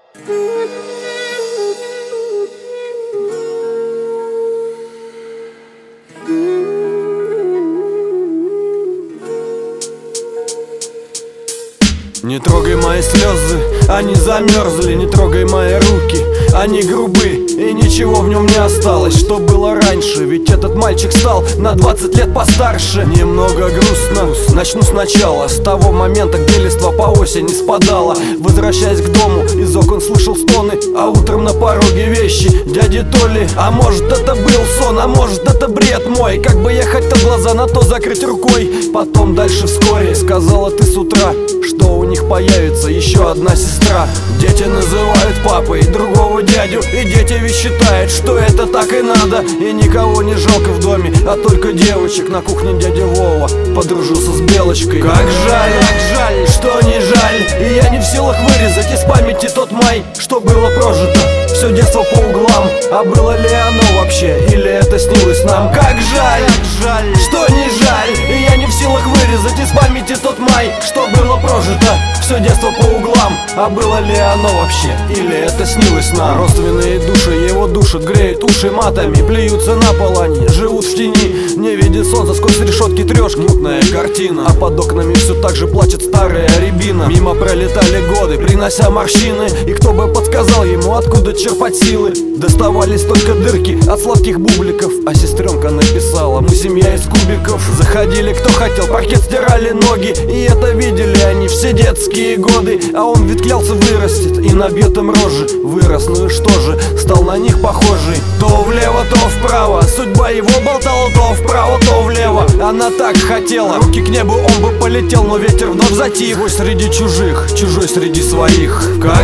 Не трогай мои слезы, они замерзли. Не трогай мои руки, они грубы. И ничего в нем не осталось, что было раньше. Ведь этот мальчик стал на 20 лет постарше. Немного грустно, начну сначала, с того момента, где листва по осени спадала. Возвращаясь к дому, из окон слышал стоны, а утром на пороге вещи дяди Толи. А может это был сон, а может это бред мой. Как бы я хотел глаза на то закрыть рукой. Потом дальше вскоре сказала ты с утра, что у них появится еще одна сестра. Дети называют папой другого дядю, и дети ведь считают, что это так и надо. И никого не жалко в доме, а только девочек. На кухне дядя Вова подружился с Белочкой. Как жаль, что не жаль. И я не в силах вырезать из памяти тот май, что было прожито все детство по углам. А было ли оно вообще, или это снилось нам? Как жаль, что не жаль. И я не в силах вырезать из памяти тот май, что было прожито все детство по углам. А было ли оно вообще, или это снилось нам? Родственные души его душат, греют уши матами, плюются на пол они, живут в тени, не видят солнца сквозь решетки трешки. Мутная картина, а под окнами все так же плачет старая рябина. Мимо пролетали годы, принося морщины, и кто бы подсказал ему, откуда черпать силы. Доставались только дырки от сладких бубликов, а сестренка написала: мы семья из кубиков. Заходили кто хотел, паркет стирали ноги, и это видели они все детские годы. А он ведь клялся вырастет и набьет им рожи. Вырос, ну и что же, стал на них похожий. То влево, то вправо, судьба его болтала, то вправо, то влево. Она так хотела, руки к небу он бы полетел, но ветер вновь затих. Свой среди чужих, чужой среди своих. Как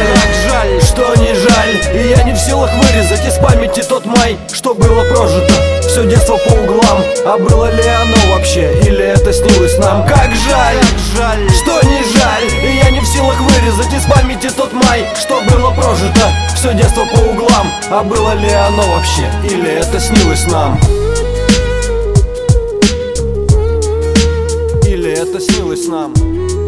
жаль, что не жаль. И я не в силах вырезать из памяти тот май, что было прожито все детство по углам. А было ли оно вообще, или это снилось нам? Как жаль, что не жаль. И я не в силах вырезать из памяти тот май, что было прожито все детство по углам. А было ли оно вообще, или это снилось нам? Или это снилось нам?